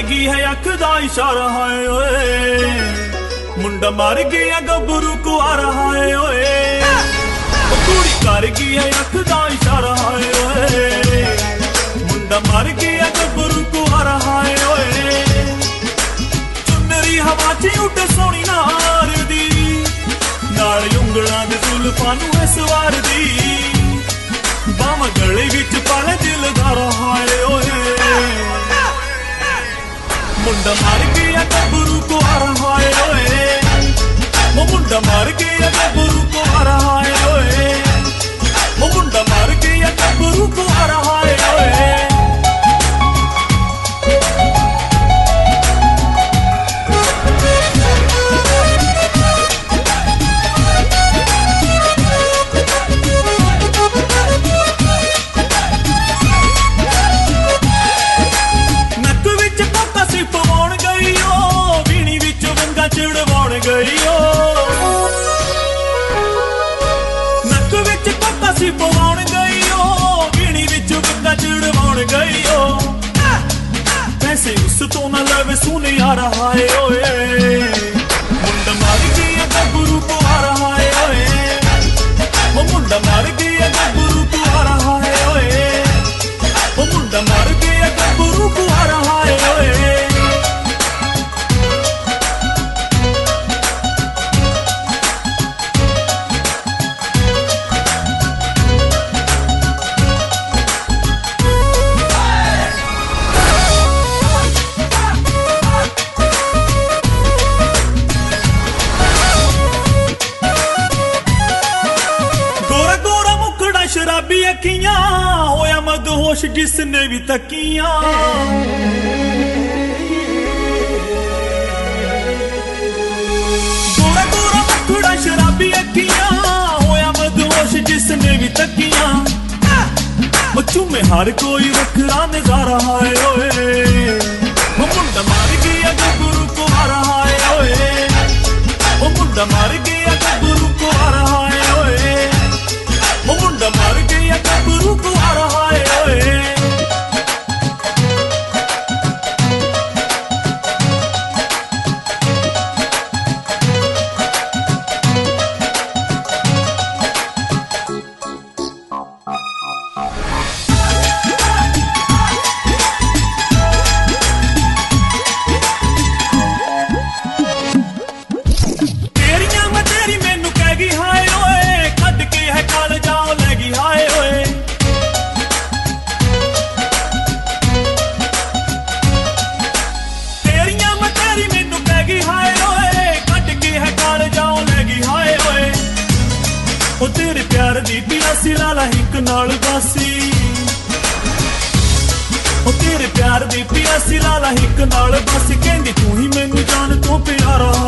गई है अख दा इशारा हाय ओए मुंडा मर गया गबरू कुआरा हाय ओए कुड़ी कर गई है अख दा इशारा हाय ओए मुंडा मर गया गबरू कुआरा हाय ओए चुनरी हवा च उठ सोनी नार दी नाल उंगलां दे जुल्फां नूं है सवार दी बाम गले विच पाले दिलदार हाय ओए मुंडा मर गया गबरू कुआरा हाय ओए वो मुंडा मर गया गबरू कुआरा हाय ओए वो मुंडा मर गया गबरू कुआरा हाय ओए पवाउण गई ओ गिणी विच बिंदा चिड़वाउण गई ओ पैसे उस तो ना लवे सुने आ रहा है ओए मुंडा मार गया गबरू को आ रहा है ओए वो मुंडा मार गया गबरू को आ रहा है ओए वो मुंडा मार गया गबरू को आ रहा है ओए शराबी अखियां होया मदहोश जिसने भी तकियां गोरा गोरा मुखड़ा शराबी अखियां होया मदहोश जिसने भी तकियां बच्चों में हर कोई वखरा नजारा है ओए वो मुंडा मार गया गबरू को आ रहा है ओए वो मुंडा मार गया गबरू को आ रहा है ओए वो मुंडा मर गया गबरू को आ रहा है ओए तेरियां मैं तेरी मैनू कह गई हाय ओए कद के है कल जाओ लगी हाय ओए तेरियां मैं तेरी मैनू कह गई हाय ओए कद के है कल जाओ लगी हाय ओए ओ तेरे प्यार दी पियासी लाला हिक नाल बासी ओ तेरे प्यार दी पियासी लाला हिक नाल बासी कहंदी तू ही मैनू जान तो प्यारा